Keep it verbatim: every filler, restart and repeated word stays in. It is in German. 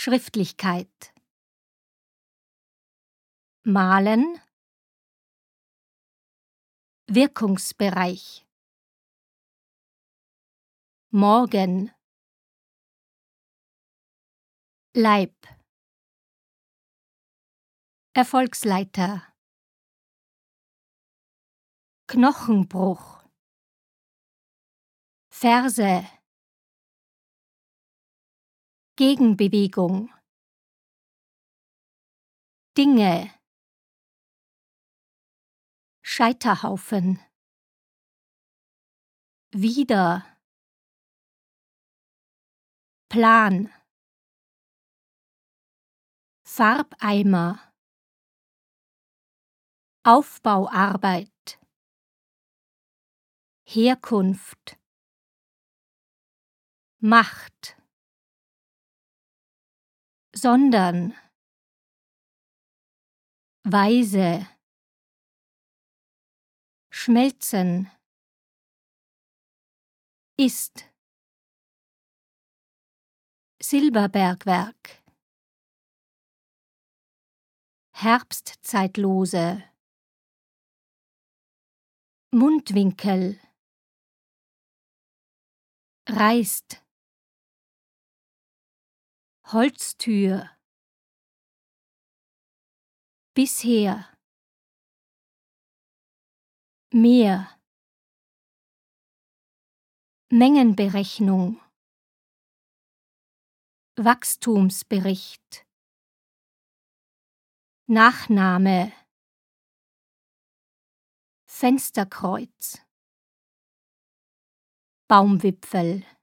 Schriftlichkeit. Malen. Wirkungsbereich. Morgen. Leib. Erfolgsleiter. Knochenbruch. Ferse. Gegenbewegung. Dinge. Scheiterhaufen. Wieder. Plan. Farbeimer. Aufbauarbeit. Herkunft. Macht. Sondern. Weise. Schmelzen. Ist. Silberbergwerk. Herbstzeitlose. Mundwinkel. Reißt. Holztür. Bisher. Mehr. Mengenberechnung. Wachstumsbericht. Nachname. Fensterkreuz. Baumwipfel.